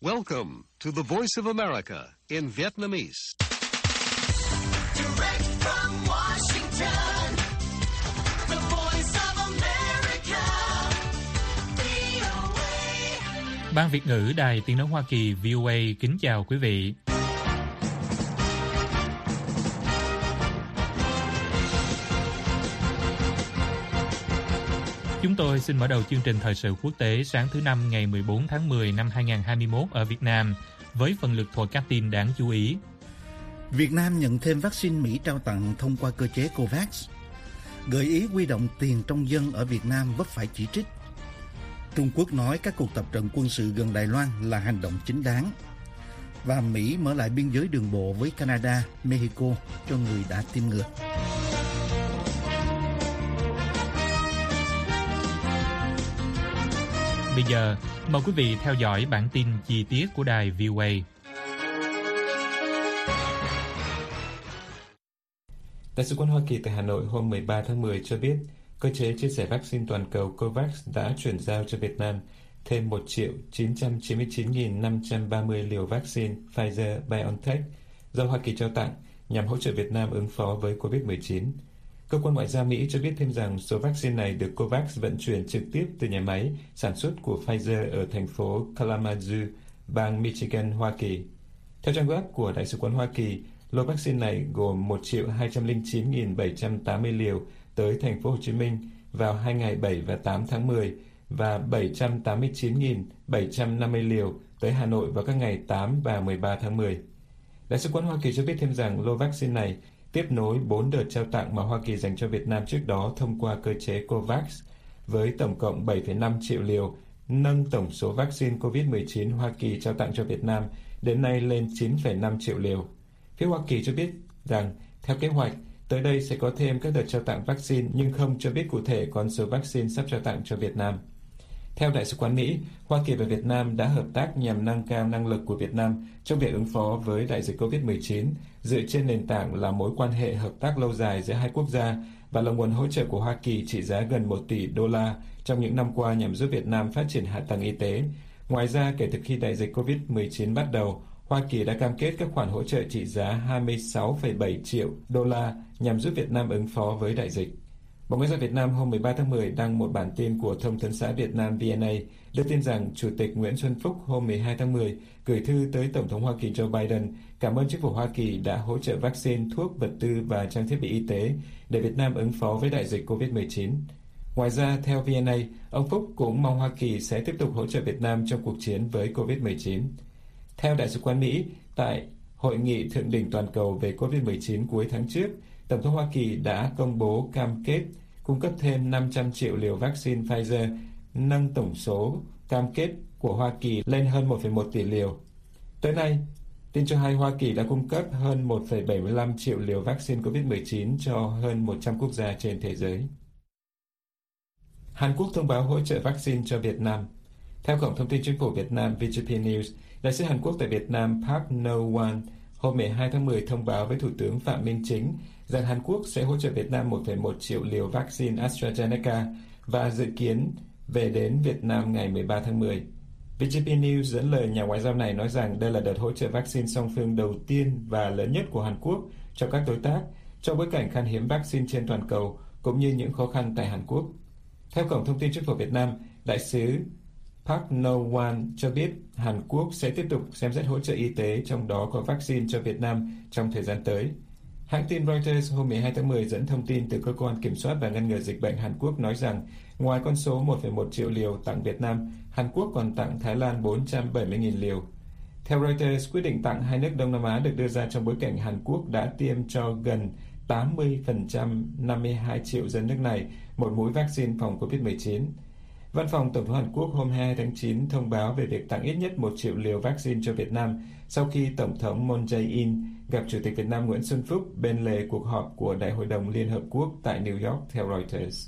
Welcome to the Voice of America in Vietnamese. Direct from Washington, the Voice of America, VOA. Ban Việt ngữ Đài Tiếng nói Hoa Kỳ VOA kính chào quý vị. Chúng tôi xin mở đầu chương trình thời sự quốc tế sáng thứ Năm ngày 14 tháng 10 năm 2021 ở Việt Nam với phần lược thuộc các tin đáng chú ý. Việt Nam nhận thêm vaccine Mỹ trao tặng thông qua cơ chế COVAX. Gợi ý huy động tiền trong dân ở Việt Nam vấp phải chỉ trích. Trung Quốc nói các cuộc tập trận quân sự gần Đài Loan là hành động chính đáng. Và Mỹ mở lại biên giới đường bộ với Canada, Mexico cho người đã tiêm ngừa. Bây giờ, mời quý vị theo dõi bản tin chi tiết của đài VOA. Đại sứ quán Hoa Kỳ tại Hà Nội hôm 13 tháng 10 cho biết cơ chế chia sẻ vaccine toàn cầu COVAX đã chuyển giao cho Việt Nam thêm 1.999.530 liều vaccine Pfizer-BioNTech do Hoa Kỳ trao tặng nhằm hỗ trợ Việt Nam ứng phó với COVID-19. Cơ quan Ngoại giao Mỹ cho biết thêm rằng số vaccine này được COVAX vận chuyển trực tiếp từ nhà máy sản xuất của Pfizer ở thành phố Kalamazoo, bang Michigan, Hoa Kỳ. Theo trang web của Đại sứ quán Hoa Kỳ, lô vaccine này gồm 1.209.780 liều tới thành phố Hồ Chí Minh vào 2 ngày 7 và 8 tháng 10 và 789.750 liều tới Hà Nội vào các ngày 8 và 13 tháng 10. Đại sứ quán Hoa Kỳ cho biết thêm rằng lô vaccine này tiếp nối 4 đợt trao tặng mà Hoa Kỳ dành cho Việt Nam trước đó thông qua cơ chế COVAX với tổng cộng 7,5 triệu liều, nâng tổng số vaccine COVID-19 Hoa Kỳ trao tặng cho Việt Nam đến nay lên 9,5 triệu liều. Phía Hoa Kỳ cho biết rằng, theo kế hoạch, tới đây sẽ có thêm các đợt trao tặng vaccine nhưng không cho biết cụ thể con số vaccine sắp trao tặng cho Việt Nam. Theo Đại sứ quán Mỹ, Hoa Kỳ và Việt Nam đã hợp tác nhằm nâng cao năng lực của Việt Nam trong việc ứng phó với đại dịch COVID-19, dựa trên nền tảng là mối quan hệ hợp tác lâu dài giữa hai quốc gia và là nguồn hỗ trợ của Hoa Kỳ trị giá gần 1 tỷ đô la trong những năm qua nhằm giúp Việt Nam phát triển hạ tầng y tế. Ngoài ra, kể từ khi đại dịch COVID-19 bắt đầu, Hoa Kỳ đã cam kết các khoản hỗ trợ trị giá 26,7 triệu đô la nhằm giúp Việt Nam ứng phó với đại dịch. Bộ Ngoại giao Việt Nam hôm 13 tháng 10 đăng một bản tin của Thông tấn xã Việt Nam VNA đưa tin rằng Chủ tịch Nguyễn Xuân Phúc hôm 12 tháng 10 gửi thư tới Tổng thống Hoa Kỳ Joe Biden cảm ơn chính phủ Hoa Kỳ đã hỗ trợ vaccine, thuốc, vật tư và trang thiết bị y tế để Việt Nam ứng phó với đại dịch COVID-19. Ngoài ra, theo VNA, ông Phúc cũng mong Hoa Kỳ sẽ tiếp tục hỗ trợ Việt Nam trong cuộc chiến với COVID-19. Theo Đại sứ quán Mỹ, tại Hội nghị Thượng đỉnh toàn cầu về COVID-19 cuối tháng trước, Tổng thống Hoa Kỳ đã công bố cam kết cung cấp thêm 500 triệu liều vaccine Pfizer, nâng tổng số cam kết của Hoa Kỳ lên hơn 1,1 tỷ liều. Tới nay, tin cho hay Hoa Kỳ đã cung cấp hơn 1,75 triệu liều vaccine COVID-19 cho hơn 100 quốc gia trên thế giới. Hàn Quốc thông báo hỗ trợ vaccine cho Việt Nam. Theo Cổng Thông tin Chính phủ Việt Nam VGP News, Đại sứ Hàn Quốc tại Việt Nam Park No-won hôm 12 tháng 10 thông báo với Thủ tướng Phạm Minh Chính rằng Hàn Quốc sẽ hỗ trợ Việt Nam 1,1 triệu liều vaccine AstraZeneca và dự kiến về đến Việt Nam ngày 13 tháng 10. VGP News dẫn lời nhà ngoại giao này nói rằng đây là đợt hỗ trợ vaccine song phương đầu tiên và lớn nhất của Hàn Quốc cho các đối tác trong bối cảnh khan hiếm vaccine trên toàn cầu cũng như những khó khăn tại Hàn Quốc. Theo Cổng Thông tin Chính phủ Việt Nam, Đại sứ Park No-won cho biết Hàn Quốc sẽ tiếp tục xem xét hỗ trợ y tế, trong đó có vaccine cho Việt Nam trong thời gian tới. Hãng tin Reuters hôm 12 tháng 10 dẫn thông tin từ Cơ quan Kiểm soát và Ngăn ngừa Dịch bệnh Hàn Quốc nói rằng ngoài con số 1,1 triệu liều tặng Việt Nam, Hàn Quốc còn tặng Thái Lan 470.000 liều. Theo Reuters, quyết định tặng hai nước Đông Nam Á được đưa ra trong bối cảnh Hàn Quốc đã tiêm cho gần 80% 52 triệu dân nước này một mũi vaccine phòng COVID-19. Văn phòng Tổng thống Hàn Quốc hôm 22 tháng 9 thông báo về việc tặng ít nhất 1 triệu liều vaccine cho Việt Nam sau khi Tổng thống Moon Jae-in gặp Chủ tịch Việt Nam Nguyễn Xuân Phúc bên lề cuộc họp của Đại hội đồng Liên Hợp Quốc tại New York, theo Reuters.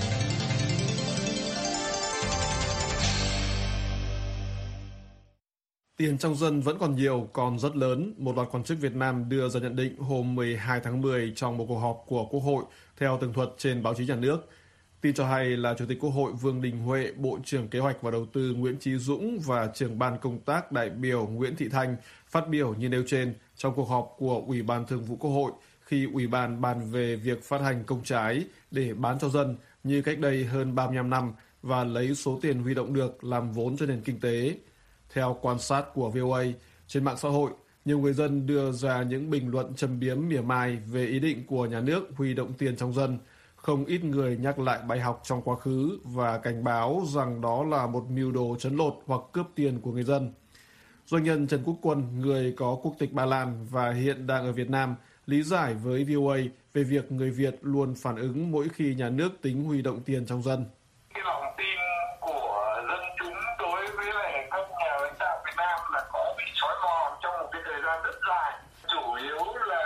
Tiền trong dân vẫn còn nhiều, còn rất lớn, một loạt quan chức Việt Nam đưa ra nhận định hôm 12 tháng 10 trong một cuộc họp của Quốc hội theo tường thuật trên báo chí nhà nước. Tin cho hay là Chủ tịch Quốc hội Vương Đình Huệ, Bộ trưởng Kế hoạch và Đầu tư Nguyễn Chí Dũng và trưởng ban công tác đại biểu Nguyễn Thị Thanh phát biểu như nêu trên trong cuộc họp của Ủy ban Thường vụ Quốc hội khi Ủy ban bàn về việc phát hành công trái để bán cho dân như cách đây hơn 35 năm và lấy số tiền huy động được làm vốn cho nền kinh tế. Theo quan sát của VOA, trên mạng xã hội, nhiều người dân đưa ra những bình luận châm biếm mỉa mai về ý định của nhà nước huy động tiền trong dân. Không ít người nhắc lại bài học trong quá khứ và cảnh báo rằng đó là một mưu đồ trấn lột hoặc cướp tiền của người dân. Doanh nhân Trần Quốc Quân, người có quốc tịch Ba Lan và hiện đang ở Việt Nam, lý giải với VOA về việc người Việt luôn phản ứng mỗi khi nhà nước tính huy động tiền trong dân. Cái lòng tin của dân chúng đối với lại các nhà lãnh đạo Việt Nam là có bị xói mòn trong một cái thời gian rất dài. Chủ yếu là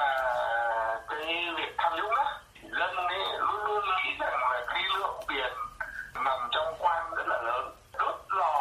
cái việc tham nhũng đó. Dân ấy luôn luôn nghĩ rằng là cái lượng tiền nằm trong quan rất là lớn, đốt lò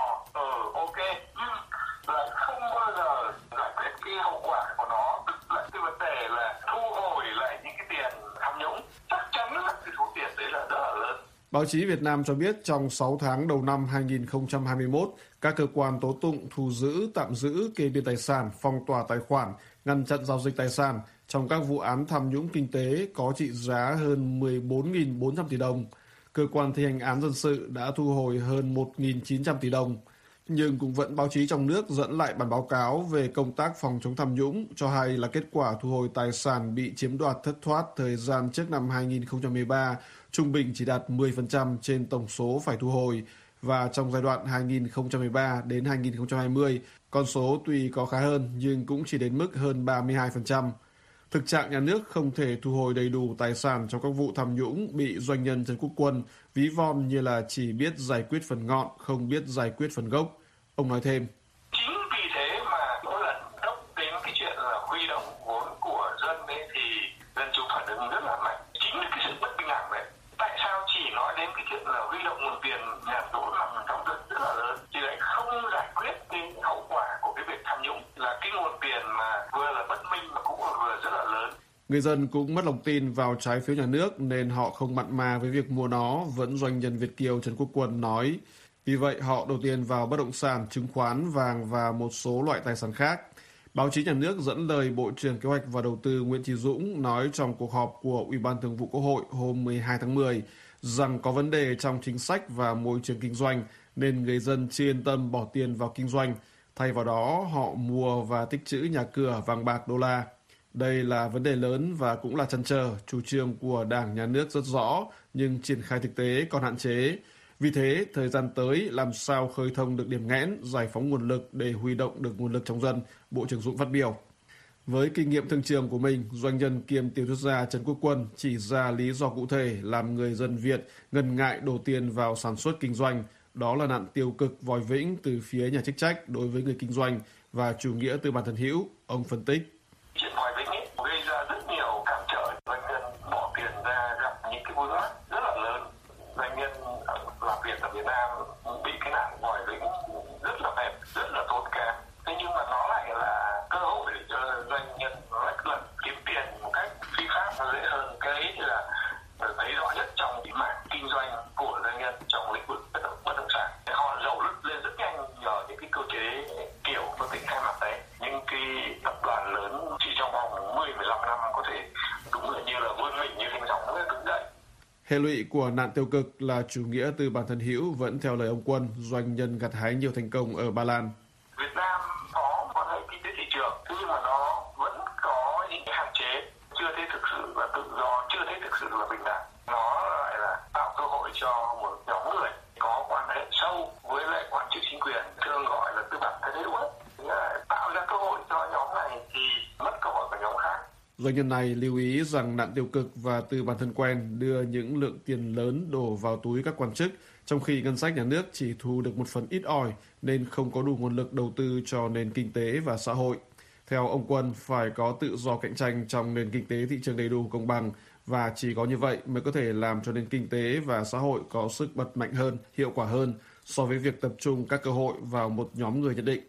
ok, nhưng lại không bao giờ giải quyết cái hậu quả của nó. Tức là cái vấn đề là thu hồi lại những cái tiền tham nhũng, chắc chắn là cái số tiền đấy là rất là lớn. Báo chí Việt Nam cho biết trong 6 tháng đầu năm 2021, các cơ quan tố tụng thu giữ, tạm giữ, kê biên tài sản, phong tỏa tài khoản, ngăn chặn giao dịch tài sản trong các vụ án tham nhũng kinh tế có trị giá hơn 14.400 tỷ đồng. Cơ quan thi hành án dân sự đã thu hồi hơn 1.900 tỷ đồng. Nhưng cũng vẫn báo chí trong nước dẫn lại bản báo cáo về công tác phòng chống tham nhũng cho hay là kết quả thu hồi tài sản bị chiếm đoạt thất thoát thời gian trước năm 2013 trung bình chỉ đạt 10% trên tổng số phải thu hồi, và trong giai đoạn 2013 đến 2020, con số tuy có khá hơn nhưng cũng chỉ đến mức hơn 32%. Thực trạng nhà nước không thể thu hồi đầy đủ tài sản trong các vụ tham nhũng bị doanh nhân Trần Quốc Quân ví von như là chỉ biết giải quyết phần ngọn, không biết giải quyết phần gốc. Ông nói thêm. Chính vì thế mà mỗi lần đốc đến cái chuyện là huy động vốn của dân ấy thì dân chúng phản ứng rất là mạnh. Chính là cái sự bất bình đẳng đấy. Tại sao chỉ nói đến cái chuyện là huy động nguồn tiền nhàn rỗi nằm trong dân rất là lớn thì lại không giải quyết cái hậu quả của cái việc tham nhũng, là cái nguồn tiền mà vừa là bất minh mà cũng vừa rất là lớn. Người dân cũng mất lòng tin vào trái phiếu nhà nước nên họ không mặn mà với việc mua nó, vẫn doanh nhân Việt kiều Trần Quốc Quân nói. Vì vậy, họ đầu tiền vào bất động sản, chứng khoán, vàng và một số loại tài sản khác. Báo chí nhà nước dẫn lời Bộ trưởng Kế hoạch và Đầu tư Nguyễn Chí Dũng nói trong cuộc họp của Ủy ban Thường vụ Quốc hội hôm 12 tháng 10 rằng có vấn đề trong chính sách và môi trường kinh doanh nên người dân chưa yên tâm bỏ tiền vào kinh doanh. Thay vào đó, họ mua và tích trữ nhà cửa, vàng bạc, đô la. Đây là vấn đề lớn và cũng là trăn trở, chủ trương của Đảng, Nhà nước rất rõ nhưng triển khai thực tế còn hạn chế. Vì thế, thời gian tới làm sao khơi thông được điểm nghẽn, giải phóng nguồn lực để huy động được nguồn lực trong dân, Bộ trưởng Dũng phát biểu. Với kinh nghiệm thương trường của mình, doanh nhân kiêm tiểu thuyết gia Trần Quốc Quân chỉ ra lý do cụ thể làm người dân Việt ngần ngại đổ tiền vào sản xuất kinh doanh. Đó là nạn tiêu cực vòi vĩnh từ phía nhà chức trách đối với người kinh doanh và chủ nghĩa tư bản thân hữu, ông phân tích. Chuyện vòi vĩnh ấy gây ra rất nhiều cản trở, doanh nhân bỏ tiền ra gặp những cái vướng mắc rất là lớn. Doanh nhân làm việc ở Việt Nam bị cái nạn vòi vĩnh rất là mệt, rất là tốn kém. Thế nhưng mà nó lại là cơ hội để cho doanh nhân lách luật kiếm tiền một cách phi pháp nó dễ hơn. Cái ấy thì là thấy rõ nhất trong cái mảng kinh doanh của doanh nhân trong lĩnh vực bất động sản. Họ giàu lên rất nhanh nhờ những cái cơ chế kiểu phân tích hai mặt đấy. Những cái tập đoàn lớn chỉ trong vòng 10-15 năm có thể đúng là như là vươn mình như thành sóng đứng dậy. Hệ lụy của nạn tiêu cực là chủ nghĩa tư bản thân hữu vẫn theo lời ông Quân, doanh nhân gặt hái nhiều thành công ở Ba Lan. Việt Nam có quan hệ kinh tế thị trường, nhưng mà nó vẫn có những cái hạn chế, chưa thấy thực sự là tự do, chưa thấy thực sự là bình đẳng. Nó lại là tạo cơ hội cho một nhóm người có quan hệ sâu với lại quan chức chính quyền, thường gọi là tư bản thân hữu ấy. Tạo ra cơ hội cho nhóm này thì mất cơ hội của nhóm khác. Doanh nhân này lưu ý rằng nạn tiêu cực và tư bản thân quen đưa những lượng tiền lớn đổ vào túi các quan chức, trong khi ngân sách nhà nước chỉ thu được một phần ít ỏi nên không có đủ nguồn lực đầu tư cho nền kinh tế và xã hội. Theo ông Quân, phải có tự do cạnh tranh trong nền kinh tế thị trường đầy đủ công bằng và chỉ có như vậy mới có thể làm cho nền kinh tế và xã hội có sức bật mạnh hơn, hiệu quả hơn so với việc tập trung các cơ hội vào một nhóm người nhất định.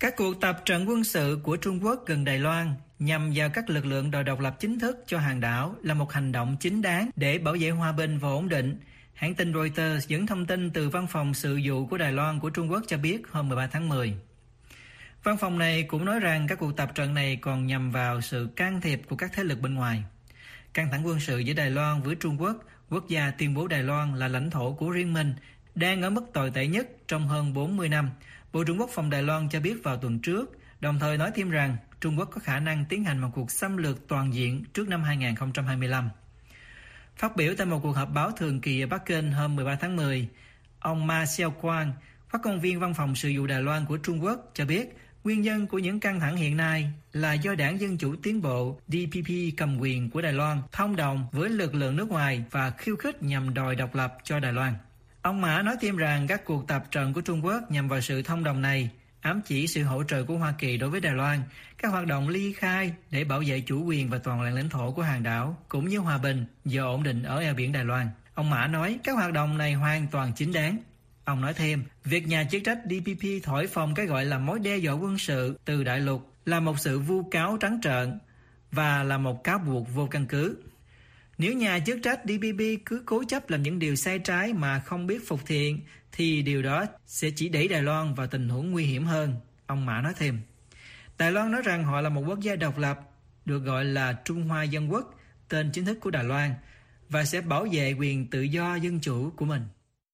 Các cuộc tập trận quân sự của Trung Quốc gần Đài Loan nhằm vào các lực lượng đòi độc lập chính thức cho hòn đảo là một hành động chính đáng để bảo vệ hòa bình và ổn định. Hãng tin Reuters dẫn thông tin từ Văn phòng Sự vụ của Đài Loan của Trung Quốc cho biết hôm 13 tháng 10. Văn phòng này cũng nói rằng các cuộc tập trận này còn nhằm vào sự can thiệp của các thế lực bên ngoài. Căng thẳng quân sự giữa Đài Loan với Trung Quốc, quốc gia tuyên bố Đài Loan là lãnh thổ của riêng mình, đang ở mức tồi tệ nhất trong hơn 40 năm. Bộ trưởng Quốc phòng Đài Loan cho biết vào tuần trước, đồng thời nói thêm rằng Trung Quốc có khả năng tiến hành một cuộc xâm lược toàn diện trước năm 2025. Phát biểu tại một cuộc họp báo thường kỳ ở Bắc Kinh hôm 13 tháng 10, ông Ma Xiaoquang, phát ngôn viên Văn phòng Sự vụ Đài Loan của Trung Quốc cho biết nguyên nhân của những căng thẳng hiện nay là do Đảng Dân Chủ Tiến bộ DPP cầm quyền của Đài Loan thông đồng với lực lượng nước ngoài và khiêu khích nhằm đòi độc lập cho Đài Loan. Ông Mã nói thêm rằng các cuộc tập trận của Trung Quốc nhằm vào sự thông đồng này, ám chỉ sự hỗ trợ của Hoa Kỳ đối với Đài Loan, các hoạt động ly khai để bảo vệ chủ quyền và toàn vẹn lãnh thổ của hòn đảo, cũng như hòa bình và ổn định ở eo biển Đài Loan. Ông Mã nói các hoạt động này hoàn toàn chính đáng. Ông nói thêm, việc nhà chức trách DPP thổi phồng cái gọi là mối đe dọa quân sự từ đại lục là một sự vu cáo trắng trợn và là một cáo buộc vô căn cứ. Nếu nhà chức trách DPP cứ cố chấp làm những điều sai trái mà không biết phục thiện, thì điều đó sẽ chỉ đẩy Đài Loan vào tình huống nguy hiểm hơn, ông Mã nói thêm. Đài Loan nói rằng họ là một quốc gia độc lập, được gọi là Trung Hoa Dân Quốc, tên chính thức của Đài Loan, và sẽ bảo vệ quyền tự do dân chủ của mình.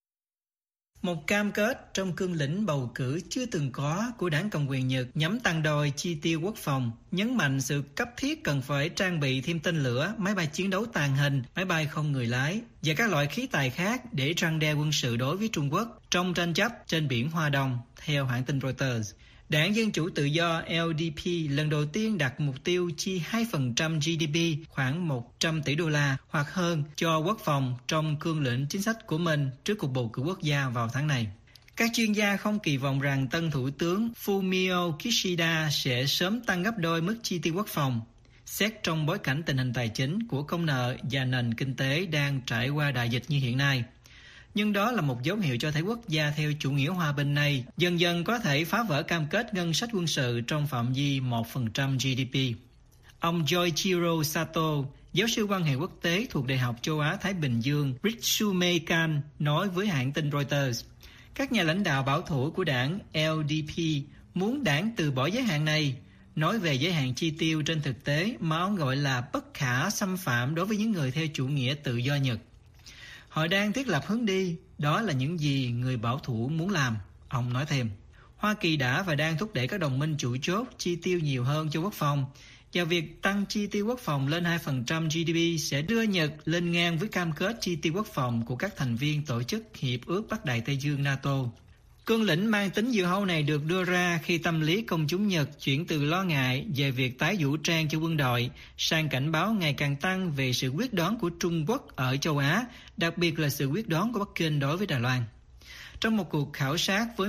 Một cam kết trong cương lĩnh bầu cử chưa từng có của đảng Cầm quyền Nhật nhắm tăng đòi chi tiêu quốc phòng, nhấn mạnh sự cấp thiết cần phải trang bị thêm tên lửa, máy bay chiến đấu tàng hình, máy bay không người lái và các loại khí tài khác để răn đe quân sự đối với Trung Quốc trong tranh chấp trên biển Hoa Đông, theo hãng tin Reuters. Đảng Dân Chủ Tự do LDP lần đầu tiên đặt mục tiêu chi 2% GDP khoảng 100 tỷ đô la hoặc hơn cho quốc phòng trong cương lĩnh chính sách của mình trước cuộc bầu cử quốc gia vào tháng này. Các chuyên gia không kỳ vọng rằng tân Thủ tướng Fumio Kishida sẽ sớm tăng gấp đôi mức chi tiêu quốc phòng, xét trong bối cảnh tình hình tài chính của công nợ và nền kinh tế đang trải qua đại dịch như hiện nay. Nhưng đó là một dấu hiệu cho thấy quốc gia theo chủ nghĩa hòa bình này dần dần có thể phá vỡ cam kết ngân sách quân sự trong phạm vi 1% GDP. Ông Yoichiro Sato, giáo sư quan hệ quốc tế thuộc Đại học Châu Á-Thái Bình Dương Ritsumeikan, nói với hãng tin Reuters, các nhà lãnh đạo bảo thủ của đảng LDP muốn đảng từ bỏ giới hạn này, nói về giới hạn chi tiêu trên thực tế mà ông gọi là bất khả xâm phạm đối với những người theo chủ nghĩa tự do Nhật. Họ đang thiết lập hướng đi, đó là những gì người bảo thủ muốn làm, ông nói thêm. Hoa Kỳ đã và đang thúc đẩy các đồng minh chủ chốt chi tiêu nhiều hơn cho quốc phòng, và việc tăng chi tiêu quốc phòng lên 2% GDP sẽ đưa Nhật lên ngang với cam kết chi tiêu quốc phòng của các thành viên tổ chức Hiệp ước Bắc Đại Tây Dương NATO. Cương lĩnh mang tính diều hâu này được đưa ra khi tâm lý công chúng Nhật chuyển từ lo ngại về việc tái vũ trang cho quân đội sang cảnh báo ngày càng tăng về sự quyết đoán của Trung Quốc ở châu Á, đặc biệt là sự quyết đoán của Bắc Kinh đối với Đài Loan. Trong một cuộc khảo sát với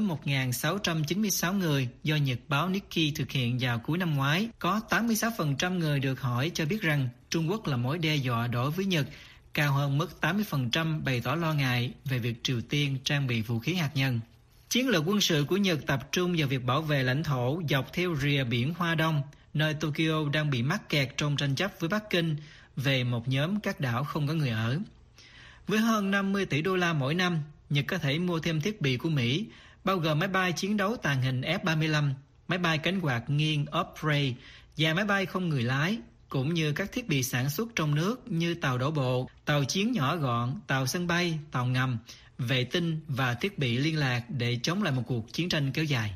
1.696 người do Nhật báo Nikkei thực hiện vào cuối năm ngoái, có 86% người được hỏi cho biết rằng Trung Quốc là mối đe dọa đối với Nhật, cao hơn mức 80% bày tỏ lo ngại về việc Triều Tiên trang bị vũ khí hạt nhân. Chiến lược quân sự của Nhật tập trung vào việc bảo vệ lãnh thổ dọc theo rìa biển Hoa Đông, nơi Tokyo đang bị mắc kẹt trong tranh chấp với Bắc Kinh về một nhóm các đảo không có người ở. Với hơn 50 tỷ đô la mỗi năm, Nhật có thể mua thêm thiết bị của Mỹ, bao gồm máy bay chiến đấu tàng hình F-35, máy bay cánh quạt nghiêng Osprey và máy bay không người lái, cũng như các thiết bị sản xuất trong nước như tàu đổ bộ, tàu chiến nhỏ gọn, tàu sân bay, tàu ngầm, vệ tinh và thiết bị liên lạc để chống lại một cuộc chiến tranh kéo dài.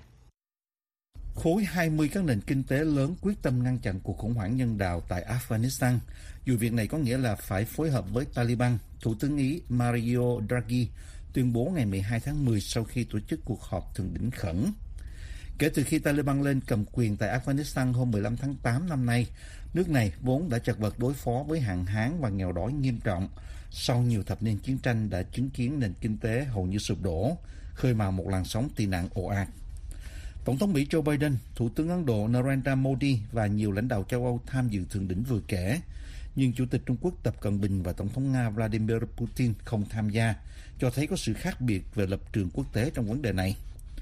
Khối 20 các nền kinh tế lớn quyết tâm ngăn chặn cuộc khủng hoảng nhân đạo tại Afghanistan. Dù việc này có nghĩa là phải phối hợp với Taliban, Thủ tướng Ý Mario Draghi tuyên bố ngày 12 tháng 10 sau khi tổ chức cuộc họp thượng đỉnh khẩn. Kể từ khi Taliban lên cầm quyền tại Afghanistan hôm 15 tháng 8 năm nay, nước này vốn đã chật vật đối phó với hạn hán và nghèo đói nghiêm trọng. Sau nhiều thập niên chiến tranh đã chứng kiến nền kinh tế hầu như sụp đổ, khơi mào một làn sóng tị nạn ồ ạt. Tổng thống Mỹ Joe Biden, Thủ tướng Ấn Độ Narendra Modi và nhiều lãnh đạo châu Âu tham dự thượng đỉnh vừa kể, nhưng Chủ tịch Trung Quốc Tập Cận Bình và Tổng thống Nga Vladimir Putin không tham gia, cho thấy có sự khác biệt về lập trường quốc tế trong vấn đề này.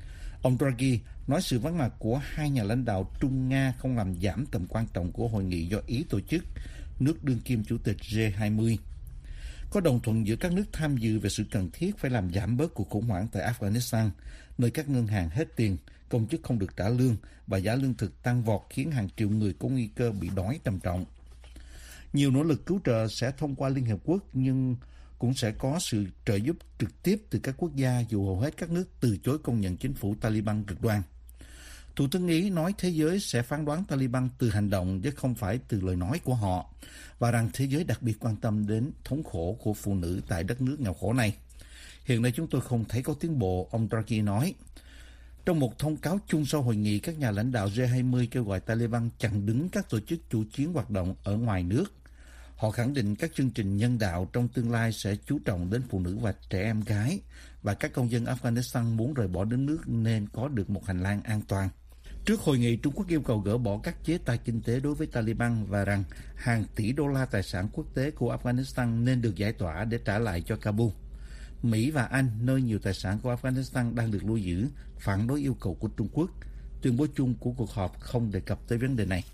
Ông Draghi nói sự vắng mặt của hai nhà lãnh đạo Trung Nga không làm giảm tầm quan trọng của hội nghị do Ý tổ chức, nước đương kim chủ tịch G20. Có đồng thuận giữa các nước tham dự về sự cần thiết phải làm giảm bớt cuộc khủng hoảng tại Afghanistan, nơi các ngân hàng hết tiền, công chức không được trả lương và giá lương thực tăng vọt khiến hàng triệu người có nguy cơ bị đói trầm trọng. Nhiều nỗ lực cứu trợ sẽ thông qua Liên Hợp Quốc nhưng cũng sẽ có sự trợ giúp trực tiếp từ các quốc gia dù hầu hết các nước từ chối công nhận chính phủ Taliban cực đoan. Thủ tướng Ý nói thế giới sẽ phán đoán Taliban từ hành động chứ không phải từ lời nói của họ, và rằng thế giới đặc biệt quan tâm đến thống khổ của phụ nữ tại đất nước nghèo khổ này. Hiện nay chúng tôi không thấy có tiến bộ, ông Draghi nói. Trong một thông cáo chung sau hội nghị, các nhà lãnh đạo G20 kêu gọi Taliban chặn đứng các tổ chức chủ chiến hoạt động ở ngoài nước. Họ khẳng định các chương trình nhân đạo trong tương lai sẽ chú trọng đến phụ nữ và trẻ em gái, và các công dân Afghanistan muốn rời bỏ đất nước nên có được một hành lang an toàn. Trước hội nghị, Trung Quốc yêu cầu gỡ bỏ các chế tài kinh tế đối với Taliban và rằng hàng tỷ đô la tài sản quốc tế của Afghanistan nên được giải tỏa để trả lại cho Kabul. Mỹ và Anh, nơi nhiều tài sản của Afghanistan đang được lưu giữ, phản đối yêu cầu của Trung Quốc. Tuyên bố chung của cuộc họp không đề cập tới vấn đề này.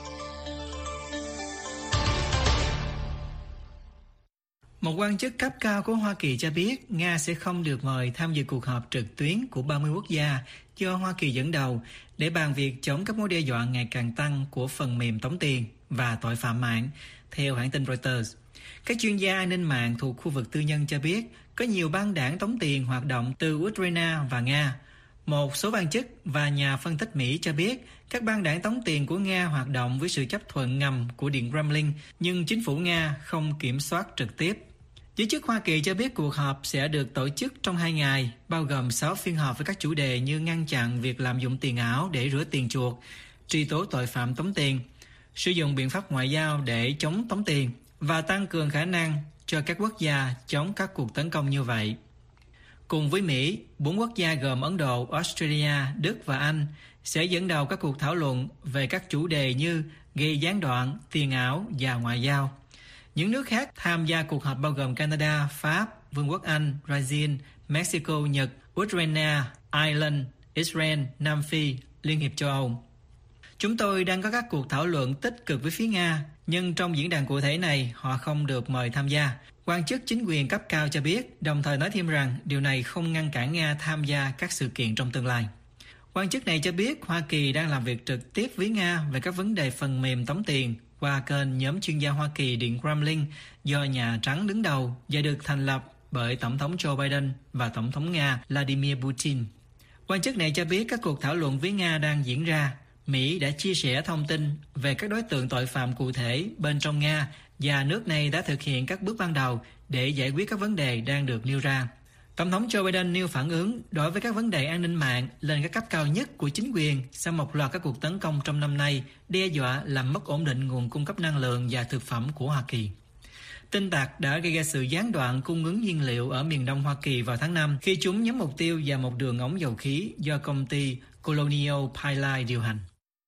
Một quan chức cấp cao của Hoa Kỳ cho biết Nga sẽ không được mời tham dự cuộc họp trực tuyến của 30 quốc gia do Hoa Kỳ dẫn đầu để bàn việc chống các mối đe dọa ngày càng tăng của phần mềm tống tiền và tội phạm mạng, theo hãng tin Reuters. Các chuyên gia an ninh mạng thuộc khu vực tư nhân cho biết có nhiều băng đảng tống tiền hoạt động từ Ukraine và Nga. Một số quan chức và nhà phân tích Mỹ cho biết các băng đảng tống tiền của Nga hoạt động với sự chấp thuận ngầm của Điện Kremlin, nhưng chính phủ Nga không kiểm soát trực tiếp. Giới chức Hoa Kỳ cho biết cuộc họp sẽ được tổ chức trong 2 ngày, bao gồm 6 phiên họp với các chủ đề như ngăn chặn việc lạm dụng tiền ảo để rửa tiền chuộc, truy tố tội phạm tống tiền, sử dụng biện pháp ngoại giao để chống tống tiền và tăng cường khả năng cho các quốc gia chống các cuộc tấn công như vậy. Cùng với Mỹ, 4 quốc gia gồm Ấn Độ, Australia, Đức và Anh sẽ dẫn đầu các cuộc thảo luận về các chủ đề như gây gián đoạn, tiền ảo và ngoại giao. Những nước khác tham gia cuộc họp bao gồm Canada, Pháp, Vương quốc Anh, Brazil, Mexico, Nhật, Ukraine, Ireland, Israel, Nam Phi, Liên hiệp châu Âu. Chúng tôi đang có các cuộc thảo luận tích cực với phía Nga, nhưng trong diễn đàn cụ thể này họ không được mời tham gia. Quan chức chính quyền cấp cao cho biết, đồng thời nói thêm rằng điều này không ngăn cản Nga tham gia các sự kiện trong tương lai. Quan chức này cho biết Hoa Kỳ đang làm việc trực tiếp với Nga về các vấn đề phần mềm tống tiền qua kênh nhóm chuyên gia Hoa Kỳ Điện Kremlin do Nhà Trắng đứng đầu và được thành lập bởi Tổng thống Joe Biden và Tổng thống Nga Vladimir Putin. Quan chức này cho biết các cuộc thảo luận với Nga đang diễn ra. Mỹ đã chia sẻ thông tin về các đối tượng tội phạm cụ thể bên trong Nga và nước này đã thực hiện các bước ban đầu để giải quyết các vấn đề đang được nêu ra. Tổng thống Joe Biden nêu phản ứng đối với các vấn đề an ninh mạng lên các cấp cao nhất của chính quyền sau một loạt các cuộc tấn công trong năm nay đe dọa làm mất ổn định nguồn cung cấp năng lượng và thực phẩm của Hoa Kỳ. Tin tặc đã gây ra sự gián đoạn cung ứng nhiên liệu ở miền đông Hoa Kỳ vào tháng 5 khi chúng nhắm mục tiêu vào một đường ống dầu khí do công ty Colonial Pipeline điều hành.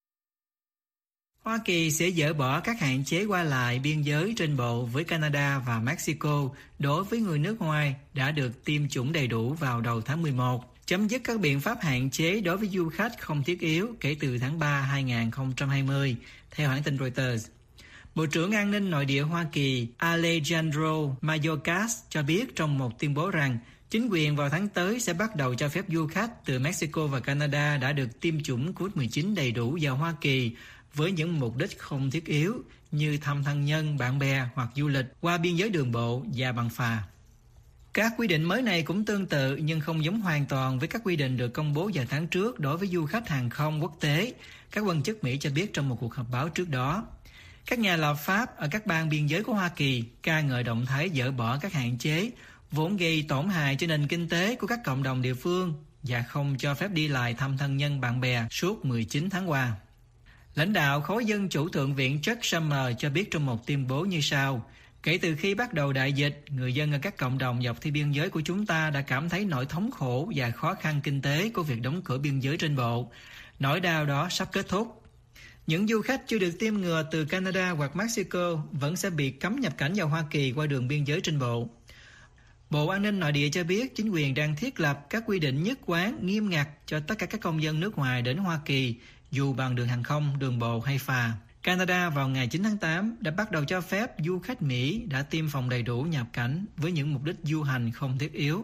Hoa Kỳ sẽ dỡ bỏ các hạn chế qua lại biên giới trên bộ với Canada và Mexico đối với người nước ngoài đã được tiêm chủng đầy đủ vào đầu tháng 11, chấm dứt các biện pháp hạn chế đối với du khách không thiết yếu kể từ tháng 3 2020, theo hãng tin Reuters. Bộ trưởng An ninh Nội địa Hoa Kỳ Alejandro Mayorkas cho biết trong một tuyên bố rằng chính quyền vào tháng tới sẽ bắt đầu cho phép du khách từ Mexico và Canada đã được tiêm chủng COVID-19 đầy đủ vào Hoa Kỳ với những mục đích không thiết yếu như thăm thân nhân, bạn bè hoặc du lịch qua biên giới đường bộ và bằng phà. Các quy định mới này cũng tương tự nhưng không giống hoàn toàn với các quy định được công bố vào tháng trước đối với du khách hàng không quốc tế, các quan chức Mỹ cho biết trong một cuộc họp báo trước đó. Các nhà lập pháp ở các bang biên giới của Hoa Kỳ ca ngợi động thái dỡ bỏ các hạn chế vốn gây tổn hại cho nền kinh tế của các cộng đồng địa phương và không cho phép đi lại thăm thân nhân bạn bè suốt 19 tháng qua. Lãnh đạo khối dân chủ thượng viện Chuck Schumer cho biết trong một tuyên bố như sau: kể từ khi bắt đầu đại dịch, người dân ở các cộng đồng dọc theo biên giới của chúng ta đã cảm thấy nỗi thống khổ và khó khăn kinh tế của việc đóng cửa biên giới trên bộ. Nỗi đau đó sắp kết thúc. Những du khách chưa được tiêm ngừa từ Canada hoặc Mexico vẫn sẽ bị cấm nhập cảnh vào Hoa Kỳ qua đường biên giới trên bộ. Bộ An ninh Nội địa cho biết chính quyền đang thiết lập các quy định nhất quán nghiêm ngặt cho tất cả các công dân nước ngoài đến Hoa Kỳ, dù bằng đường hàng không, đường bộ hay phà. Canada vào ngày 9 tháng 8 đã bắt đầu cho phép du khách Mỹ đã tiêm phòng đầy đủ nhập cảnh với những mục đích du hành không thiết yếu.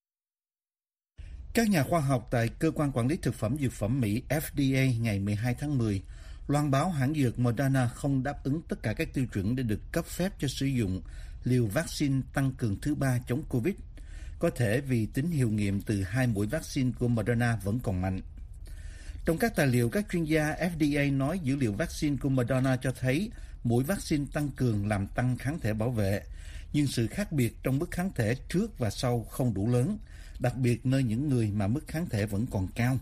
Các nhà khoa học tại Cơ quan Quản lý Thực phẩm Dược phẩm Mỹ FDA ngày 12 tháng 10 loan báo hãng dược Moderna không đáp ứng tất cả các tiêu chuẩn để được cấp phép cho sử dụng liều vaccine tăng cường thứ 3 chống Covid, có thể vì tính hiệu nghiệm từ 2 mũi vaccine của Moderna vẫn còn mạnh. Trong các tài liệu, các chuyên gia FDA nói dữ liệu vaccine của Moderna cho thấy mũi vaccine tăng cường làm tăng kháng thể bảo vệ, nhưng sự khác biệt trong mức kháng thể trước và sau không đủ lớn, đặc biệt nơi những người mà mức kháng thể vẫn còn cao.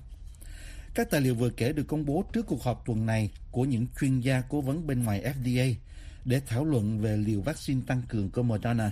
Các tài liệu vừa kể được công bố trước cuộc họp tuần này của những chuyên gia cố vấn bên ngoài FDA để thảo luận về liều vaccine tăng cường của Moderna.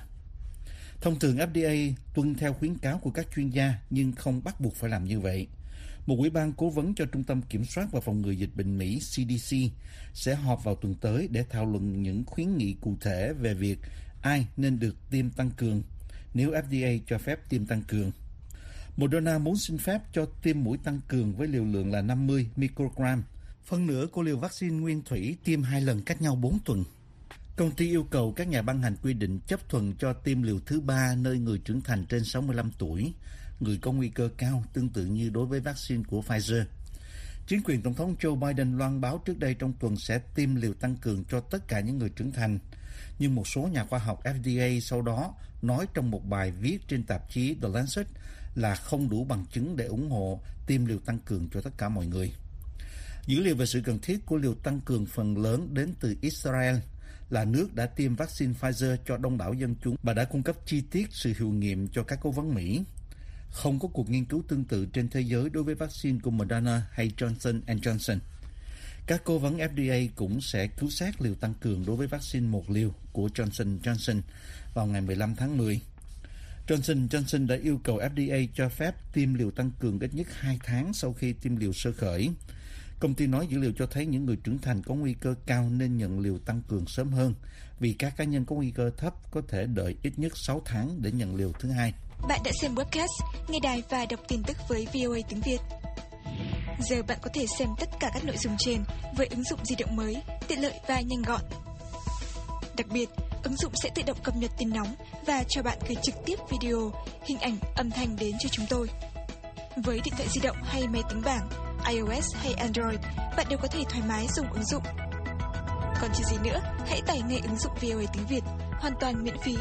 Thông thường FDA tuân theo khuyến cáo của các chuyên gia nhưng không bắt buộc phải làm như vậy. Một ủy ban cố vấn cho Trung tâm Kiểm soát và Phòng ngừa Dịch bệnh Mỹ CDC sẽ họp vào tuần tới để thảo luận những khuyến nghị cụ thể về việc ai nên được tiêm tăng cường nếu FDA cho phép tiêm tăng cường. Moderna muốn xin phép cho tiêm mũi tăng cường với liều lượng là 50 microgram, phân nửa của liều vaccine nguyên thủy tiêm 2 lần cách nhau 4 tuần. Công ty yêu cầu các nhà ban hành quy định chấp thuận cho tiêm liều thứ 3 nơi người trưởng thành trên 65 tuổi, người có nguy cơ cao tương tự như đối với vaccine của Pfizer. Chính quyền Tổng thống Joe Biden loan báo trước đây trong tuần sẽ tiêm liều tăng cường cho tất cả những người trưởng thành, nhưng một số nhà khoa học FDA sau đó nói trong một bài viết trên tạp chí The Lancet là không đủ bằng chứng để ủng hộ tiêm liều tăng cường cho tất cả mọi người. Dữ liệu về sự cần thiết của liều tăng cường phần lớn đến từ Israel, là nước đã tiêm vaccine Pfizer cho đông đảo dân chúng và đã cung cấp chi tiết sự hiệu nghiệm cho các cố vấn Mỹ. Không có cuộc nghiên cứu tương tự trên thế giới đối với vaccine của Moderna hay Johnson & Johnson. Các cố vấn FDA cũng sẽ cứu sát liều tăng cường đối với vaccine một liều của Johnson & Johnson vào ngày 15 tháng 10. Johnson & Johnson đã yêu cầu FDA cho phép tiêm liều tăng cường ít nhất 2 tháng sau khi tiêm liều sơ khởi. Công ty nói dữ liệu cho thấy những người trưởng thành có nguy cơ cao nên nhận liều tăng cường sớm hơn, vì các cá nhân có nguy cơ thấp có thể đợi ít nhất 6 tháng để nhận liều thứ 2. Bạn đã xem webcast, nghe đài và đọc tin tức với VOA tiếng Việt. Giờ bạn có thể xem tất cả các nội dung trên với ứng dụng di động mới, tiện lợi và nhanh gọn. Đặc biệt, ứng dụng sẽ tự động cập nhật tin nóng và cho bạn gửi trực tiếp video, hình ảnh, âm thanh đến cho chúng tôi. Với điện thoại di động hay máy tính bảng, iOS hay Android, bạn đều có thể thoải mái dùng ứng dụng. Còn chờ gì nữa, hãy tải ngay ứng dụng VOA tiếng Việt, hoàn toàn miễn phí.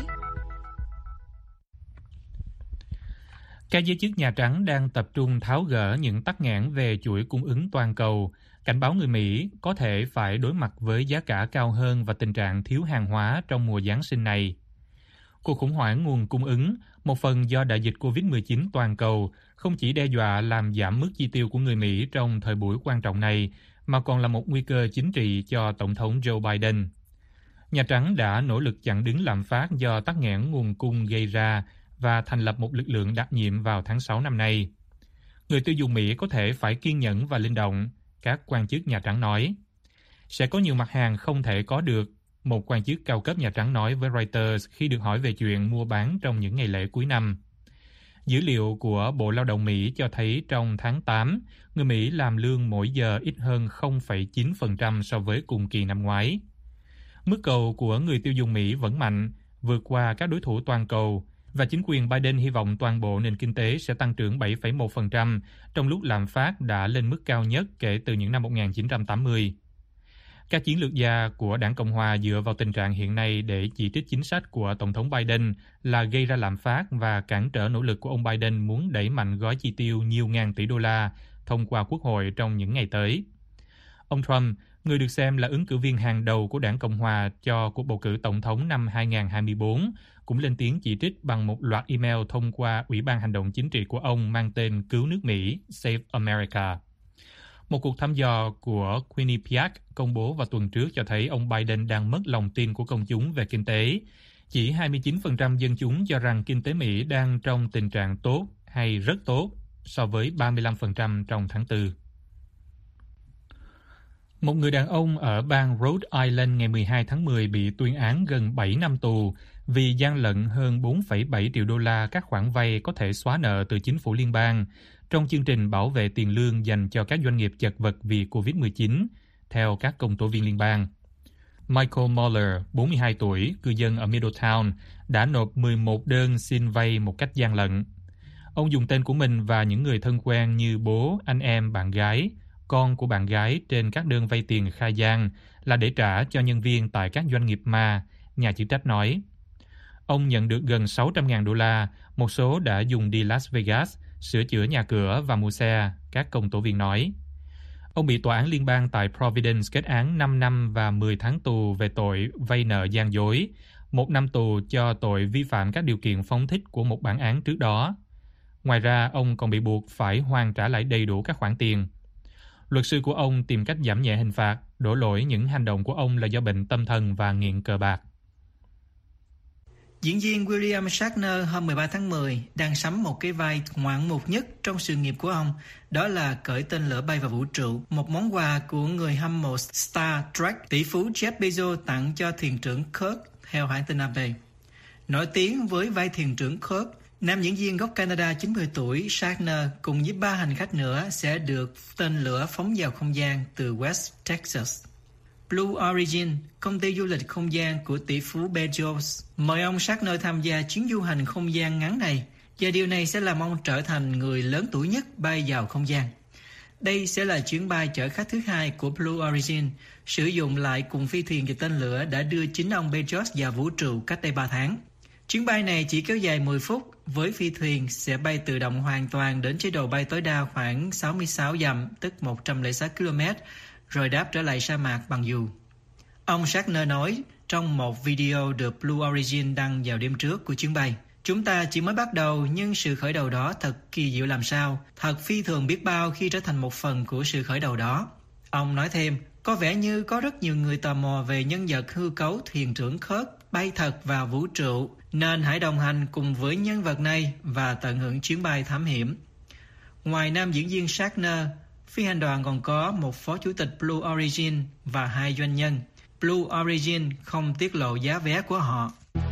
Các giới chức Nhà Trắng đang tập trung tháo gỡ những tắc nghẽn về chuỗi cung ứng toàn cầu, cảnh báo người Mỹ có thể phải đối mặt với giá cả cao hơn và tình trạng thiếu hàng hóa trong mùa Giáng sinh này. Cuộc khủng hoảng nguồn cung ứng, một phần do đại dịch COVID-19 toàn cầu, không chỉ đe dọa làm giảm mức chi tiêu của người Mỹ trong thời buổi quan trọng này, mà còn là một nguy cơ chính trị cho Tổng thống Joe Biden. Nhà Trắng đã nỗ lực chặn đứng lạm phát do tắc nghẽn nguồn cung gây ra và thành lập một lực lượng đặc nhiệm vào tháng 6 năm nay. Người tiêu dùng Mỹ có thể phải kiên nhẫn và linh động, các quan chức Nhà Trắng nói. Sẽ có nhiều mặt hàng không thể có được, một quan chức cao cấp Nhà Trắng nói với Reuters khi được hỏi về chuyện mua bán trong những ngày lễ cuối năm. Dữ liệu của Bộ Lao động Mỹ cho thấy trong tháng 8, người Mỹ làm lương mỗi giờ ít hơn 0,9% so với cùng kỳ năm ngoái. Mức cầu của người tiêu dùng Mỹ vẫn mạnh, vượt qua các đối thủ toàn cầu, và chính quyền Biden hy vọng toàn bộ nền kinh tế sẽ tăng trưởng 7,1% trong lúc lạm phát đã lên mức cao nhất kể từ những năm 1980. Các chiến lược gia của Đảng Cộng hòa dựa vào tình trạng hiện nay để chỉ trích chính sách của Tổng thống Biden là gây ra lạm phát và cản trở nỗ lực của ông Biden muốn đẩy mạnh gói chi tiêu nhiều ngàn tỷ đô la thông qua Quốc hội trong những ngày tới. Ông Trump, người được xem là ứng cử viên hàng đầu của Đảng Cộng hòa cho cuộc bầu cử Tổng thống năm 2024, cũng lên tiếng chỉ trích bằng một loạt email thông qua Ủy ban Hành động Chính trị của ông mang tên Cứu nước Mỹ, Save America. Một cuộc thăm dò của Quinnipiac công bố vào tuần trước cho thấy ông Biden đang mất lòng tin của công chúng về kinh tế. Chỉ 29% dân chúng cho rằng kinh tế Mỹ đang trong tình trạng tốt hay rất tốt, so với 35% trong tháng 4. Một người đàn ông ở bang Rhode Island ngày 12 tháng 10 bị tuyên án gần 7 năm tù vì gian lận hơn 4,7 triệu đô la các khoản vay có thể xóa nợ từ chính phủ liên bang trong chương trình bảo vệ tiền lương dành cho các doanh nghiệp chật vật vì COVID-19, theo các công tố viên liên bang. Michael Mueller, 42 tuổi, cư dân ở Middletown, đã nộp 11 đơn xin vay một cách gian lận. Ông dùng tên của mình và những người thân quen như bố, anh em, bạn gái, con của bạn gái trên các đơn vay tiền khai gian là để trả cho nhân viên tại các doanh nghiệp ma, nhà chức trách nói. Ông nhận được gần 600.000 đô la, một số đã dùng đi Las Vegas, sửa chữa nhà cửa và mua xe, các công tố viên nói. Ông bị tòa án liên bang tại Providence kết án 5 năm và 10 tháng tù về tội vay nợ gian dối, 1 năm tù cho tội vi phạm các điều kiện phóng thích của một bản án trước đó. Ngoài ra, ông còn bị buộc phải hoàn trả lại đầy đủ các khoản tiền. Luật sư của ông tìm cách giảm nhẹ hình phạt, đổ lỗi những hành động của ông là do bệnh tâm thần và nghiện cờ bạc. Diễn viên William Shatner hôm 13 tháng 10 đang sắm một cái vai ngoạn mục nhất trong sự nghiệp của ông, đó là cởi tên lửa bay vào vũ trụ, một món quà của người hâm mộ Star Trek tỷ phú Jeff Bezos tặng cho thuyền trưởng Kirk, theo hãng tin AP. Nổi tiếng với vai thuyền trưởng Kirk, nam diễn viên gốc Canada 90 tuổi Shatner cùng với 3 hành khách nữa sẽ được tên lửa phóng vào không gian từ West Texas. Blue Origin, công ty du lịch không gian của tỷ phú Bezos, mời ông Shatner tham gia chuyến du hành không gian ngắn này, và điều này sẽ làm ông trở thành người lớn tuổi nhất bay vào không gian. Đây sẽ là chuyến bay chở khách thứ 2 của Blue Origin, sử dụng lại cùng phi thuyền và tên lửa đã đưa chính ông Bezos vào vũ trụ cách đây 3 tháng. Chuyến bay này chỉ kéo dài 10 phút, với phi thuyền sẽ bay tự động hoàn toàn đến chế độ bay tối đa khoảng 66 dặm, tức 106 km, rồi đáp trở lại sa mạc bằng dù. Ông Shatner nói trong một video được Blue Origin đăng vào đêm trước của chuyến bay. Chúng ta chỉ mới bắt đầu, nhưng sự khởi đầu đó thật kỳ diệu làm sao. Thật phi thường biết bao khi trở thành một phần của sự khởi đầu đó. Ông nói thêm, có vẻ như có rất nhiều người tò mò về nhân vật hư cấu thuyền trưởng Kirk bay thật vào vũ trụ, nên hãy đồng hành cùng với nhân vật này và tận hưởng chuyến bay thám hiểm. Ngoài nam diễn viên Shatner, phi hành đoàn còn có một phó chủ tịch Blue Origin và 2 doanh nhân. Blue Origin không tiết lộ giá vé của họ.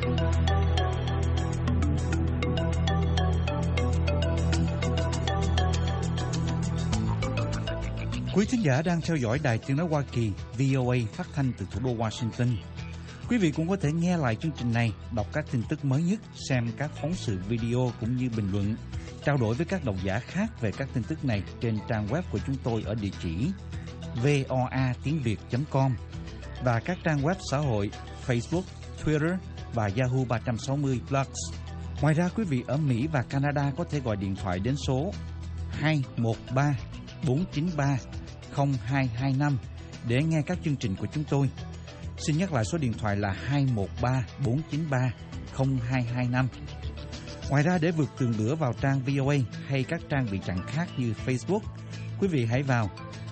Quý thính giả đang theo dõi Đài Tiếng nói Hoa Kỳ VOA phát thanh từ thủ đô Washington. Quý vị cũng có thể nghe lại chương trình này, đọc các tin tức mới nhất, xem các phóng sự video cũng như bình luận, trao đổi với các độc giả khác về các tin tức này trên trang web của chúng tôi ở địa chỉ voatiengviet.com và các trang web xã hội Facebook, Twitter và Yahoo 360 Plus. Ngoài ra, quý vị ở Mỹ và Canada có thể gọi điện thoại đến số 213 493 0225 để nghe các chương trình của chúng tôi. Xin nhắc lại số điện thoại là 213 493 0225. Ngoài ra, để vượt tường lửa vào trang VOA hay các trang bị chặn khác như Facebook, quý vị hãy vào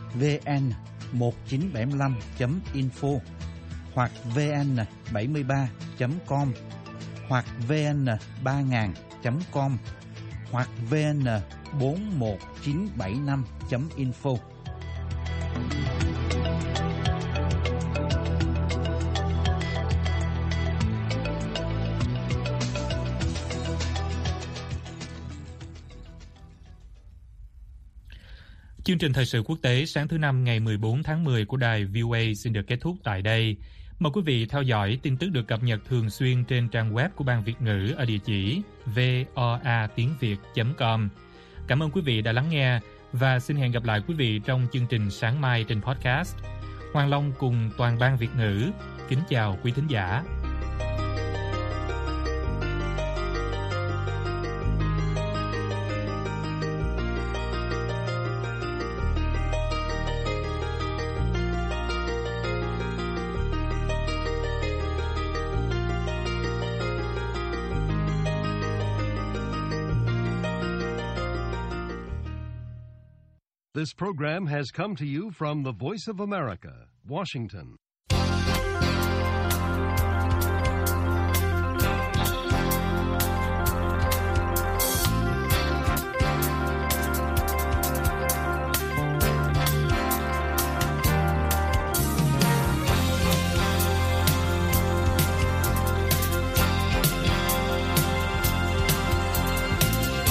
vn1975.info hoặc vn73.com hoặc vn3000.com hoặc vn41975.info. Chương trình thời sự quốc tế sáng thứ Năm ngày 14 tháng 10 của đài VOA xin được kết thúc tại đây. Mời quý vị theo dõi tin tức được cập nhật thường xuyên trên trang web của Ban Việt ngữ ở địa chỉ voatiengviet.com. Cảm ơn quý vị đã lắng nghe và xin hẹn gặp lại quý vị trong chương trình sáng mai trên podcast. Hoàng Long cùng toàn Ban Việt ngữ kính chào quý thính giả. This program has come to you from the Voice of America, Washington.